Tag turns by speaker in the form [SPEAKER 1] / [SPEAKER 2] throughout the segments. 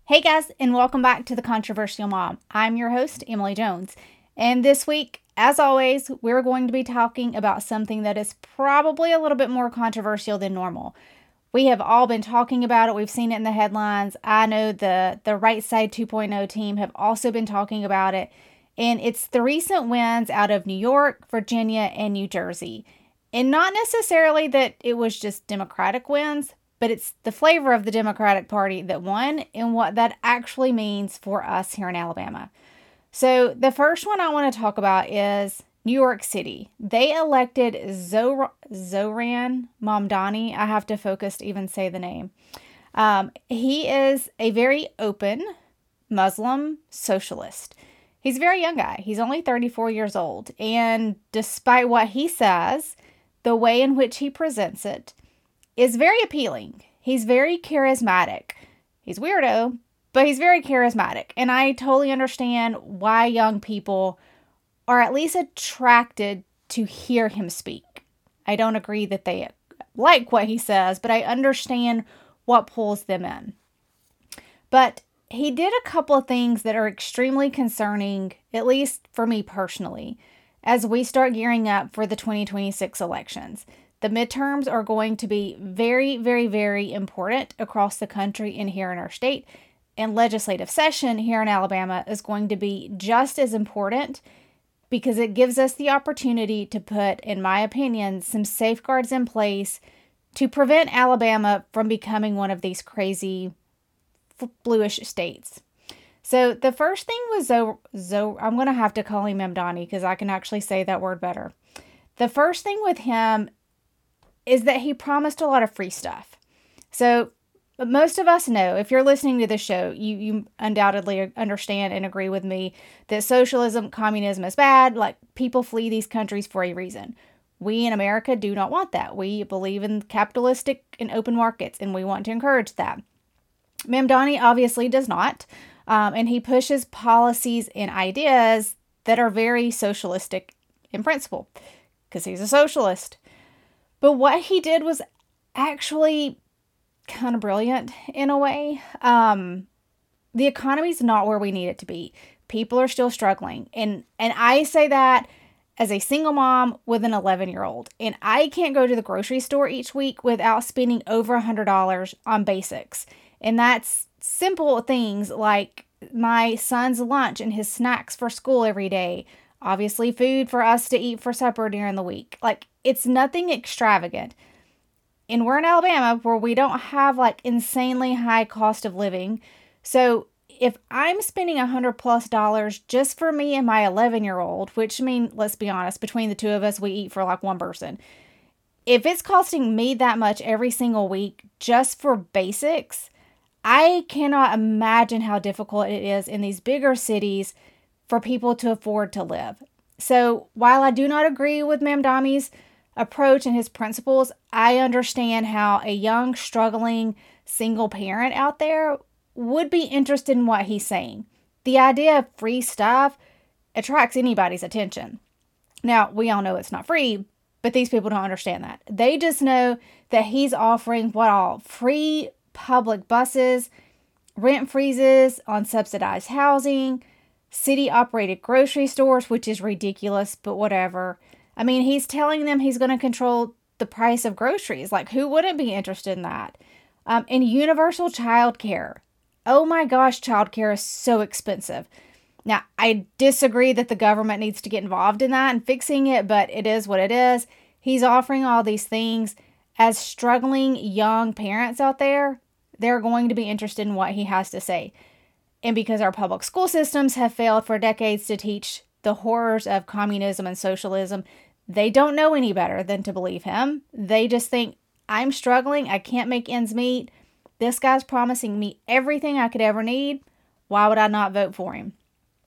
[SPEAKER 1] Hey guys, and welcome back to The Controversial Mom. I'm your host, Emily Jones. And this week, as always, we're going to be talking about something that is probably a little bit more controversial than normal. We have all been talking about it. We've seen it in the headlines. I know the Right Side 2.0 team have also been talking about it. And it's the recent wins out of New York, Virginia, and New Jersey. And not necessarily that it was just Democratic wins, but it's the flavor of the Democratic Party that won and what that actually means for us here in Alabama. So, the first one I want to talk about is New York City. They elected Zohran Mamdani. I have to focus to even say the name. He is a very open Muslim socialist. He's a very young guy. He's only 34 years old. And despite what he says, the way in which he presents it is very appealing. He's very charismatic. He's weirdo, but he's very charismatic. And I totally understand why young people are at least attracted to hear him speak. I don't agree that they like what he says, but I understand what pulls them in. But he did a couple of things that are extremely concerning, at least for me personally, as we start gearing up for the 2026 elections. The midterms are going to be very, very, very important across the country and here in our state. And legislative session here in Alabama is going to be just as important because it gives us the opportunity to put, in my opinion, some safeguards in place to prevent Alabama from becoming one of these crazy bluish states. So the first thing was I'm going to have to call him Mamdani because I can actually say that word better. The first thing with him is that he promised a lot of free stuff. So most of us know, if you're listening to this show, you undoubtedly understand and agree with me that socialism, communism is bad. Like, people flee these countries for a reason. We in America do not want that. We believe in capitalistic and open markets, and we want to encourage that. Mamdani obviously does not, and he pushes policies and ideas that are very socialistic in principle, because he's a socialist. But what he did was actually kind of brilliant in a way. The economy's not where we need it to be. People are still struggling. And I say that as a single mom with an 11-year-old. And I can't go to the grocery store each week without spending over $100 on basics. And that's simple things like my son's lunch and his snacks for school every day. Obviously, food for us to eat for supper during the week. Like, it's nothing extravagant. And we're in Alabama where we don't have like insanely high cost of living. So if I'm spending $100+ just for me and my 11-year-old, which let's be honest, between the two of us, we eat for like one person. If it's costing me that much every single week just for basics, I cannot imagine how difficult it is in these bigger cities for people to afford to live. So while I do not agree with Mamdani's approach and his principles, I understand how a young, struggling single parent out there would be interested in what he's saying. The idea of free stuff attracts anybody's attention. Now, we all know it's not free, but these people don't understand that. They just know that he's offering what all? Free public buses, rent freezes on subsidized housing, city-operated grocery stores, which is ridiculous, but whatever. I mean, he's telling them he's going to control the price of groceries. Like, who wouldn't be interested in that? And universal child care. Oh my gosh, child care is so expensive. Now, I disagree that the government needs to get involved in that and fixing it, but it is what it is. He's offering all these things. As struggling young parents out there, they're going to be interested in what he has to say. And because our public school systems have failed for decades to teach the horrors of communism and socialism, they don't know any better than to believe him. They just think, I'm struggling, I can't make ends meet. This guy's promising me everything I could ever need. Why would I not vote for him?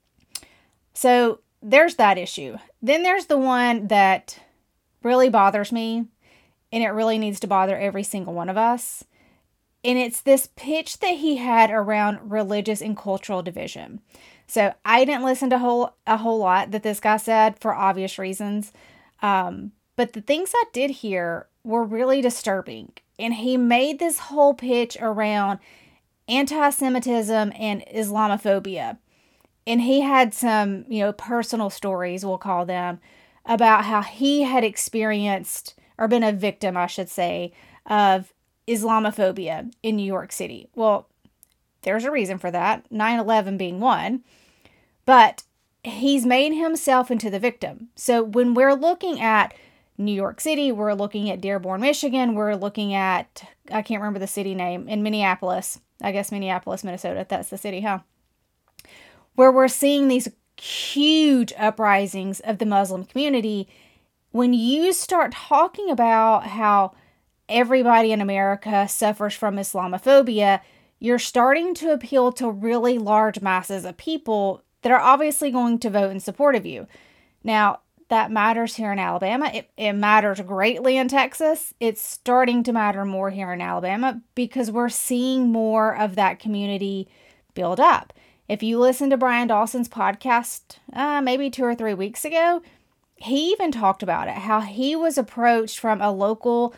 [SPEAKER 1] So there's that issue. Then there's the one that really bothers me, and it really needs to bother every single one of us. And it's this pitch that he had around religious and cultural division. So I didn't listen to a whole lot that this guy said for obvious reasons. But the things I did hear were really disturbing. And he made this whole pitch around anti-Semitism and Islamophobia. And he had some, personal stories, we'll call them, about how he had experienced, or been a victim, I should say, of Islamophobia in New York City. Well, there's a reason for that, 9/11 being one. But he's made himself into the victim. So when we're looking at New York City, we're looking at Dearborn, Michigan, we're looking at, I can't remember the city name, in Minneapolis. I guess Minneapolis, Minnesota, that's the city, huh? Where we're seeing these huge uprisings of the Muslim community. When you start talking about how everybody in America suffers from Islamophobia, you're starting to appeal to really large masses of people that are obviously going to vote in support of you. Now, that matters here in Alabama. It matters greatly in Texas. It's starting to matter more here in Alabama because we're seeing more of that community build up. If you listen to Brian Dawson's podcast, maybe 2 or 3 weeks ago, he even talked about it, how he was approached from a local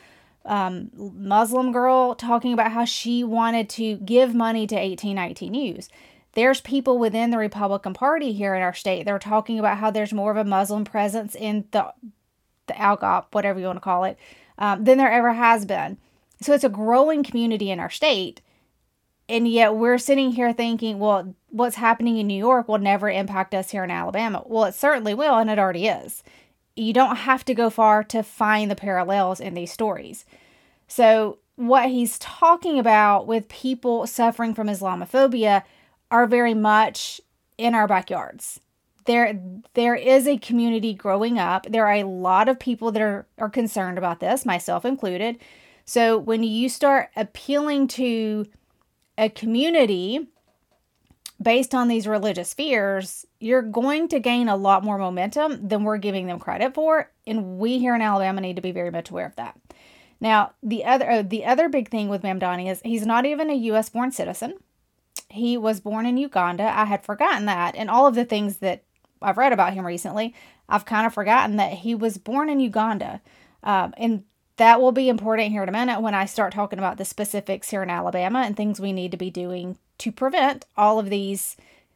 [SPEAKER 1] Muslim girl talking about how she wanted to give money to 1819 News. There's people within the Republican Party here in our state. They're talking about how there's more of a Muslim presence in the ALGOP, whatever you want to call it, than there ever has been. So it's a growing community in our state. And yet we're sitting here thinking, well, what's happening in New York will never impact us here in Alabama. Well, it certainly will, and it already is. You don't have to go far to find the parallels in these stories. So what he's talking about with people suffering from Islamophobia are very much in our backyards. There is a community growing up. There are a lot of people that are concerned about this, myself included. So when you start appealing to a community based on these religious fears, you're going to gain a lot more momentum than we're giving them credit for. And we here in Alabama need to be very much aware of that. Now, the other big thing with Mamdani is he's not even a U.S. born citizen. He was born in Uganda. I had forgotten that. And all of the things that I've read about him recently, I've kind of forgotten that he was born in Uganda. And that will be important here in a minute when I start talking about the specifics here in Alabama and things we need to be doing to prevent all of these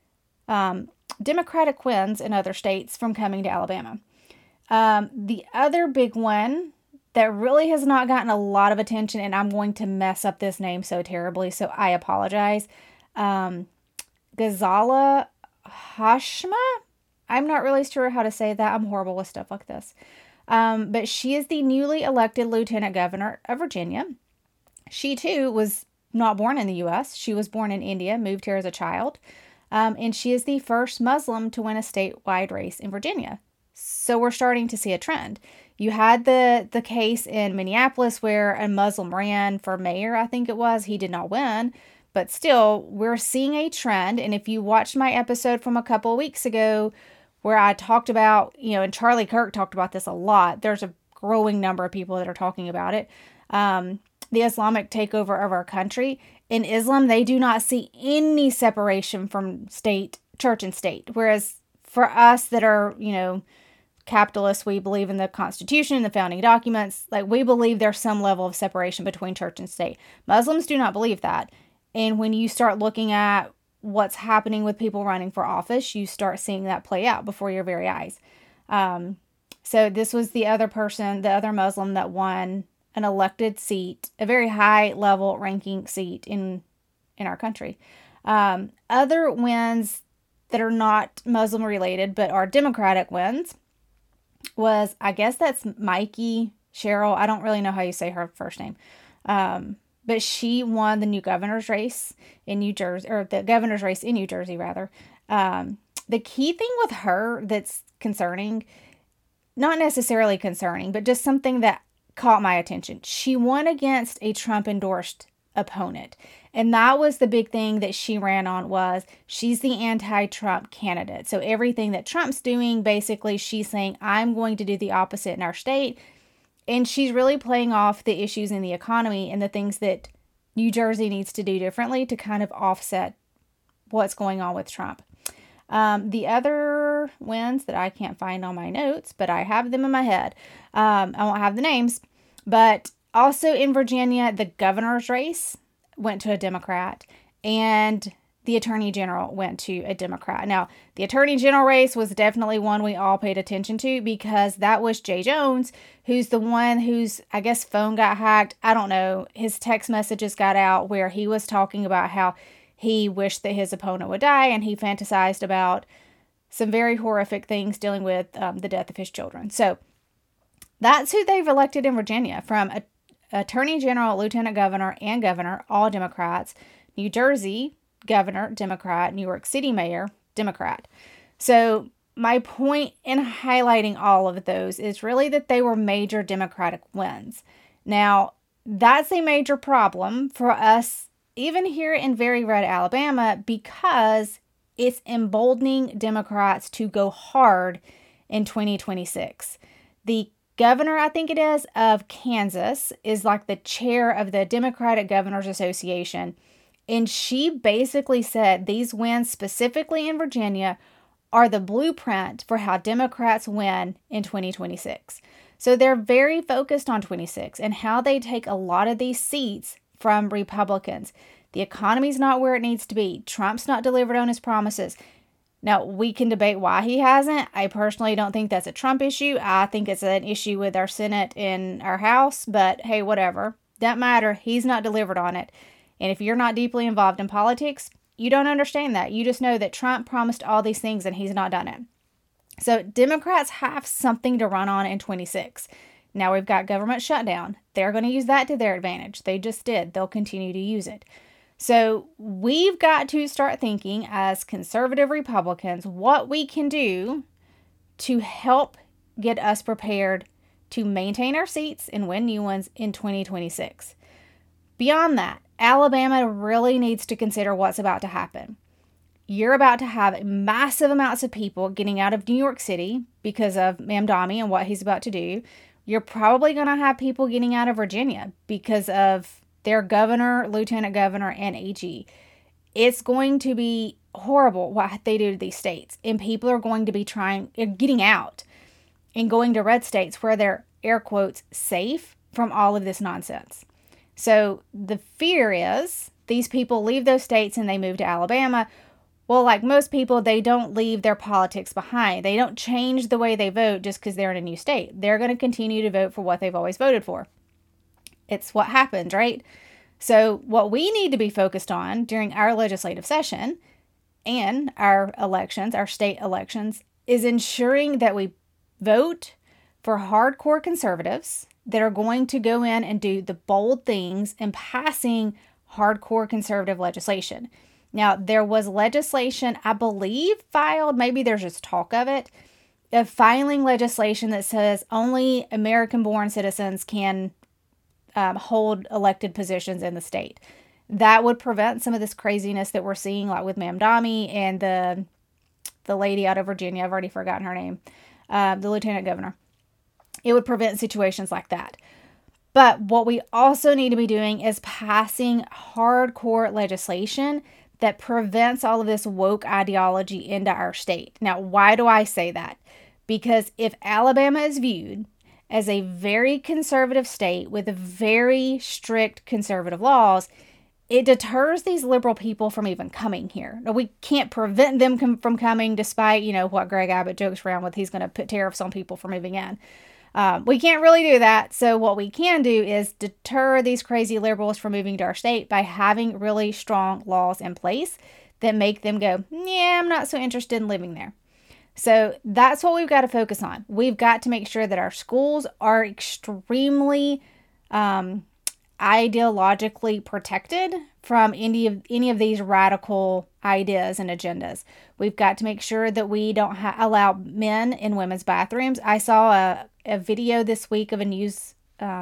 [SPEAKER 1] Democratic wins in other states from coming to Alabama. The other big one that really has not gotten a lot of attention, and I'm going to mess up this name so terribly, so I apologize. Ghazala Hashma? I'm not really sure how to say that. I'm horrible with stuff like this. But she is the newly elected Lieutenant Governor of Virginia. She, too, was not born in the U.S. She was born in India, moved here as a child. And she is the first Muslim to win a statewide race in Virginia. So we're starting to see a trend. You had the case in Minneapolis where a Muslim ran for mayor, I think it was. He did not win. But still, we're seeing a trend. And if you watched my episode from a couple of weeks ago where I talked about, and Charlie Kirk talked about this a lot, there's a growing number of people that are talking about it, the Islamic takeover of our country. In Islam, they do not see any separation from church and state. Whereas for us that are, capitalists, we believe in the Constitution, the founding documents, like we believe there's some level of separation between church and state. Muslims do not believe that. And when you start looking at what's happening with people running for office, you start seeing that play out before your very eyes. So this was the other Muslim that won an elected seat, a very high level ranking seat in our country. Other wins that are not Muslim related, but are Democratic wins was, I guess that's Mikey Cheryl. I don't really know how you say her first name. But she won the new governor's race in New Jersey, or the governor's race in New Jersey, rather. The key thing with her that's concerning, not necessarily concerning, but just something that caught my attention. She won against a Trump-endorsed opponent. And that was the big thing that she ran on, was she's the anti-Trump candidate. So everything that Trump's doing, basically she's saying, I'm going to do the opposite in our state. And she's really playing off the issues in the economy and the things that New Jersey needs to do differently to kind of offset what's going on with Trump. The other wins that I can't find on my notes, but I have them in my head. I won't have the names. But also in Virginia, the governor's race went to a Democrat. and the attorney general went to a Democrat. Now, the attorney general race was definitely one we all paid attention to because that was Jay Jones, who's the one whose, I guess, phone got hacked. I don't know. His text messages got out where he was talking about how he wished that his opponent would die, and he fantasized about some very horrific things dealing with the death of his children. So that's who they've elected in Virginia, from attorney general, lieutenant governor, and governor, all Democrats. New Jersey governor, Democrat. New York City mayor, Democrat. So my point in highlighting all of those is really that they were major Democratic wins. Now, that's a major problem for us, even here in very red Alabama, because it's emboldening Democrats to go hard in 2026. The governor, I think it is, of Kansas is like the chair of the Democratic Governors Association. And she basically said these wins, specifically in Virginia, are the blueprint for how Democrats win in 2026. So they're very focused on 26 and how they take a lot of these seats from Republicans. The economy's not where it needs to be. Trump's not delivered on his promises. Now, we can debate why he hasn't. I personally don't think that's a Trump issue. I think it's an issue with our Senate and our House, but hey, whatever. Doesn't matter. He's not delivered on it. And if you're not deeply involved in politics, you don't understand that. You just know that Trump promised all these things and he's not done it. So Democrats have something to run on in 26. Now we've got government shutdown. They're going to use that to their advantage. They just did. They'll continue to use it. So we've got to start thinking as conservative Republicans what we can do to help get us prepared to maintain our seats and win new ones in 2026. Beyond that, Alabama really needs to consider what's about to happen. You're about to have massive amounts of people getting out of New York City because of Mamdani and what he's about to do. You're probably going to have people getting out of Virginia because of their governor, lieutenant governor, and AG. It's going to be horrible what they do to these states. And people are going to be getting out and going to red states where they're, air quotes, safe from all of this nonsense. So the fear is these people leave those states and they move to Alabama. Well, like most people, they don't leave their politics behind. They don't change the way they vote just because they're in a new state. They're going to continue to vote for what they've always voted for. It's what happens, right? So what we need to be focused on during our legislative session and our elections, our state elections, is ensuring that we vote for hardcore conservatives that are going to go in and do the bold things and passing hardcore conservative legislation. Now, there was legislation, I believe, filed, maybe there's just talk of it, of filing legislation that says only American-born citizens can hold elected positions in the state. That would prevent some of this craziness that we're seeing, like with Mamdani and the lady out of Virginia, I've already forgotten her name, the lieutenant governor. It would prevent situations like that. But what we also need to be doing is passing hardcore legislation that prevents all of this woke ideology into our state. Now, why do I say that? Because if Alabama is viewed as a very conservative state with very strict conservative laws, it deters these liberal people from even coming here. Now, we can't prevent them from coming despite, what Greg Abbott jokes around with. He's going to put tariffs on people from moving in. We can't really do that. So what we can do is deter these crazy liberals from moving to our state by having really strong laws in place that make them go, yeah, I'm not so interested in living there. So that's what we've got to focus on. We've got to make sure that our schools are extremely ideologically protected from any of these radical ideas and agendas. We've got to make sure that we don't allow men in women's bathrooms. I saw a video this week of a news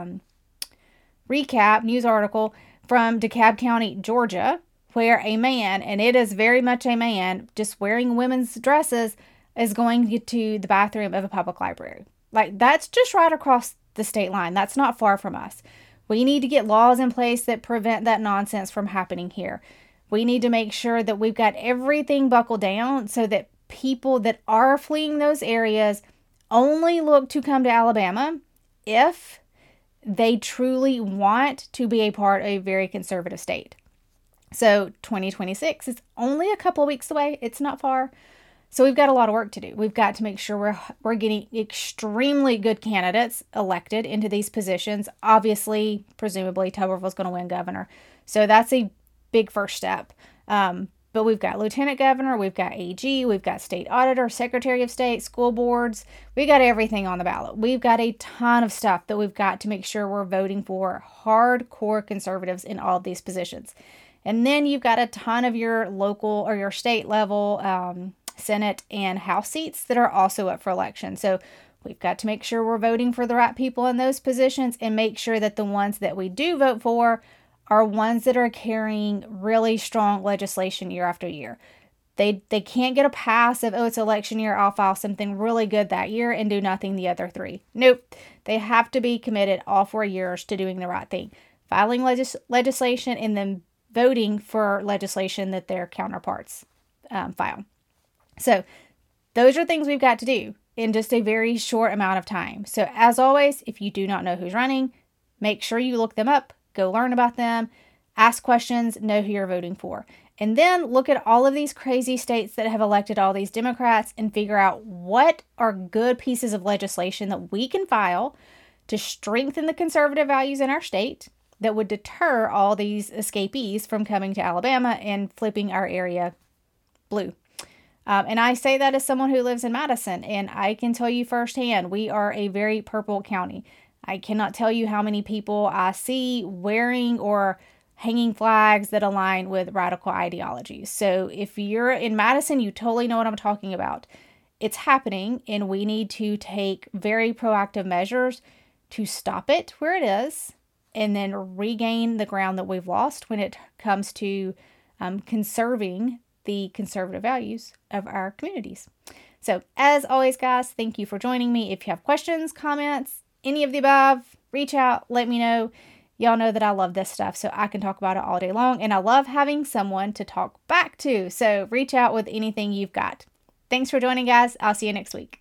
[SPEAKER 1] article from DeKalb County, Georgia, where a man, and it is very much a man, just wearing women's dresses, is going to the bathroom of a public library. Like, that's just right across the state line. That's not far from us. We need to get laws in place that prevent that nonsense from happening here. We need to make sure that we've got everything buckled down so that people that are fleeing those areas only look to come to Alabama if they truly want to be a part of a very conservative state. So 2026 is only a couple of weeks away. It's not far. So we've got a lot of work to do. We've got to make sure we're getting extremely good candidates elected into these positions. Obviously, presumably, Tuberville's going to win governor. So that's a big first step. But we've got lieutenant governor, we've got AG, we've got state auditor, secretary of state, school boards. We got everything on the ballot. We've got a ton of stuff that we've got to make sure we're voting for hardcore conservatives in all of these positions. And then you've got a ton of your local or your state level Senate and House seats that are also up for election. So we've got to make sure we're voting for the right people in those positions and make sure that the ones that we do vote for are ones that are carrying really strong legislation year after year. They can't get a pass of, oh, it's election year, I'll file something really good that year and do nothing the other 3. Nope. They have to be committed all 4 years to doing the right thing. Filing legislation and then voting for legislation that their counterparts file. So those are things we've got to do in just a very short amount of time. So as always, if you do not know who's running, make sure you look them up, go learn about them, ask questions, know who you're voting for. And then look at all of these crazy states that have elected all these Democrats and figure out what are good pieces of legislation that we can file to strengthen the conservative values in our state that would deter all these escapees from coming to Alabama and flipping our area blue. And I say that as someone who lives in Madison, and I can tell you firsthand, we are a very purple county. I cannot tell you how many people I see wearing or hanging flags that align with radical ideologies. So if you're in Madison, you totally know what I'm talking about. It's happening, and we need to take very proactive measures to stop it where it is and then regain the ground that we've lost when it comes to conserving the conservative values of our communities. So as always, guys, thank you for joining me. If you have questions, comments, any of the above, reach out, let me know. Y'all know that I love this stuff, so I can talk about it all day long, and I love having someone to talk back to. So reach out with anything you've got. Thanks for joining, guys. I'll see you next week.